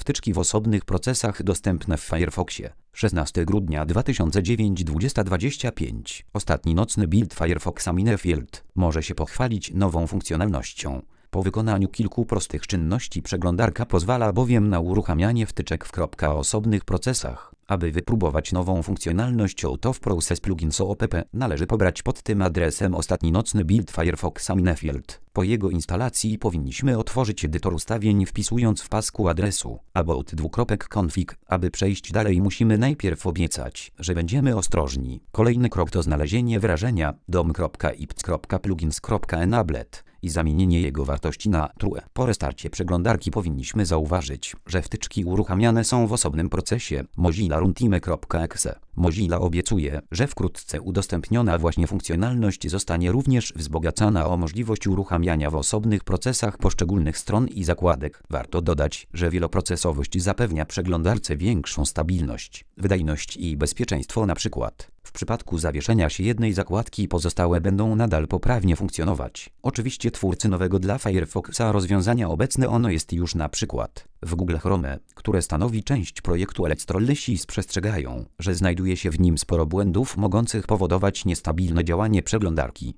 Wtyczki w osobnych procesach dostępne w Firefoxie. 16 grudnia 2009 20:25. Ostatni nocny build Firefoxa Minefield może się pochwalić nową funkcjonalnością. Po wykonaniu kilku prostych czynności przeglądarka pozwala bowiem na uruchamianie wtyczek w osobnych procesach. Aby wypróbować nową funkcjonalność Out of Process Plugins OOPP, należy pobrać pod tym adresem ostatni nocny build Firefoxa Minefield. Po jego instalacji powinniśmy otworzyć edytor ustawień, wpisując w pasku adresu about2.config. Aby przejść dalej, musimy najpierw obiecać, że będziemy ostrożni. Kolejny krok to znalezienie wyrażenia dom.ipt.plugins.enabled i zamienienie jego wartości na true. Po restarcie przeglądarki powinniśmy zauważyć, że wtyczki uruchamiane są w osobnym procesie Mozilla Runtime.exe. Mozilla obiecuje, że wkrótce udostępniona właśnie funkcjonalność zostanie również wzbogacana o możliwość uruchamiania w osobnych procesach poszczególnych stron i zakładek. Warto dodać, że wieloprocesowość zapewnia przeglądarce większą stabilność, wydajność i bezpieczeństwo. Na przykład w przypadku zawieszenia się jednej zakładki pozostałe będą nadal poprawnie funkcjonować. Oczywiście twórcy nowego dla Firefoxa rozwiązania obecne ono jest już na przykład w Google Chrome, które stanowi część projektu Electrolysis, przestrzegają, że znajduje się w nim sporo błędów mogących powodować niestabilne działanie przeglądarki.